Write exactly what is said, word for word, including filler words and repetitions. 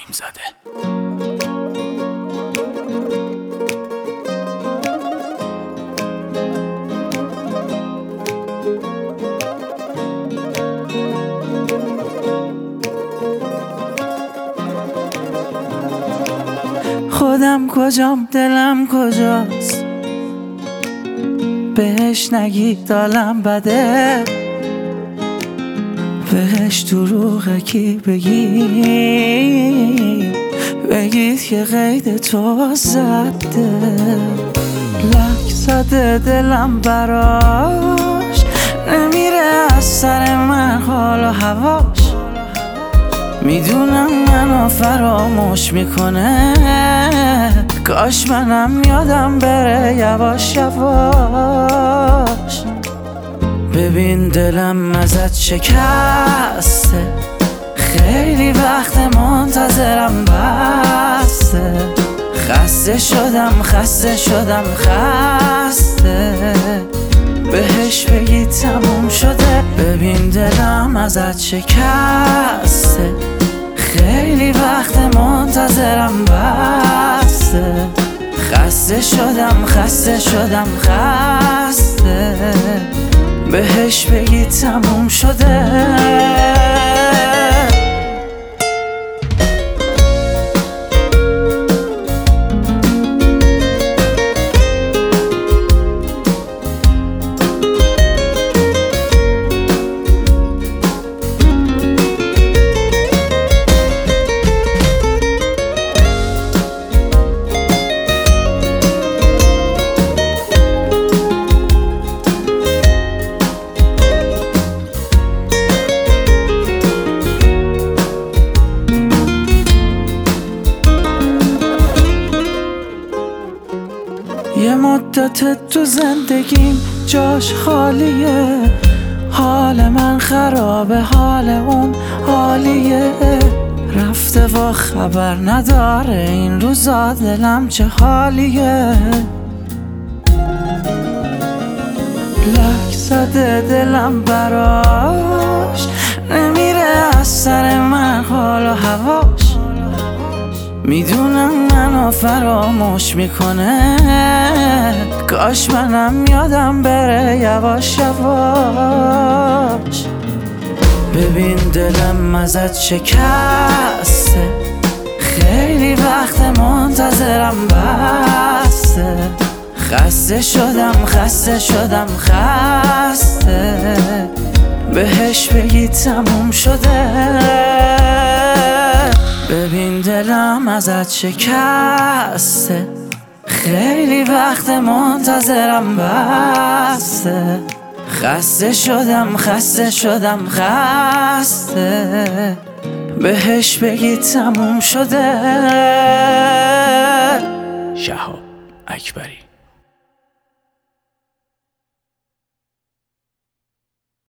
چشم زده. خودم کجام دلم کجاست، بهش نگید دالم بده، بهش دروغه کی بگی، بگید که قید تو زده. لک زده دلم براش، نمیره از سر من حال و هواش، میدونم منو فراموش میکنه، کاش منم یادم بره یواش یواش. ببین دلم ازت شکسته، خیلی وقت منتظرم بسته، خسته شدم خسته شدم خسته، بهش بگی تموم شده. ببین دلم ازت شکسته، خیلی وقت منتظرم بسته، خسته شدم خسته شدم خسته، بهش بگی تموم شده. یه مدت تو زندگیم جاش خالیه، حال من خرابه حال اون عالیه، رفته و خبر نداره این روزا دلم چه حالیه. لک زده دلم براش، نمیره از سر من حال و هواش، میدونم منو فراموش میکنه، کاش منم یادم بره یواش یواش. ببین دلم ازت شکسته، خیلی وقت منتظرم بسته، خسته شدم خسته شدم خسته، بهش بگی تموم شده. ببین دلم ازت شکسته، خیلی وقت منتظرم بسته، خسته شدم خسته شدم خسته، بهش بگی تموم شده. شهاب اکبری.